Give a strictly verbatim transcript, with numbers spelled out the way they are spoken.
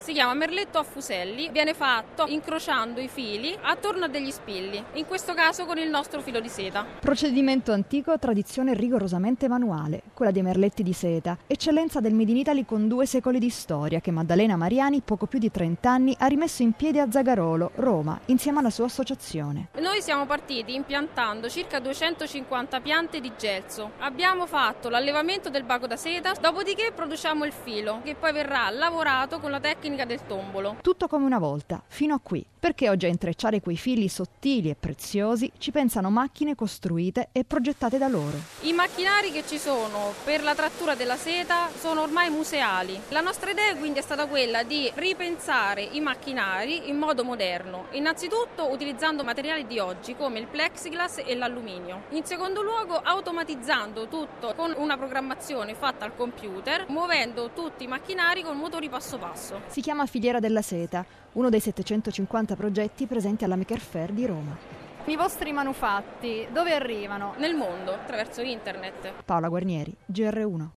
Si chiama merletto a fuselli, viene fatto incrociando i fili attorno a degli spilli, in questo caso con il nostro filo di seta. Procedimento antico, tradizione rigorosamente manuale, quella dei merletti di seta, eccellenza del Made in Italy con due secoli di storia che Maddalena Mariani, poco più di trenta anni, ha rimesso in piedi a Zagarolo, Roma, insieme alla sua associazione. Noi siamo partiti impiantando circa duecentocinquanta piante di gelso. Abbiamo fatto l'allevamento del baco da seta, dopodiché produciamo il filo, che poi verrà lavorato con la tecnica del tombolo. Tutto come una volta, fino a qui, perché oggi a intrecciare quei fili sottili e preziosi ci pensano macchine costruite e progettate da loro. I macchinari che ci sono per la trattura della seta sono ormai museali. La nostra idea quindi è stata quella di ripensare i macchinari in modo moderno, innanzitutto utilizzando materiali di oggi come il plexiglass e l'alluminio. In secondo luogo automatizzando tutto con una programmazione fatta al computer, muovendo tutti i macchinari con motori passo passo. Si chiama Filiera della Seta, uno dei settecentocinquanta progetti presenti alla Maker Faire di Roma. I vostri manufatti dove arrivano? Nel mondo, attraverso internet. Paola Guarnieri, G R uno.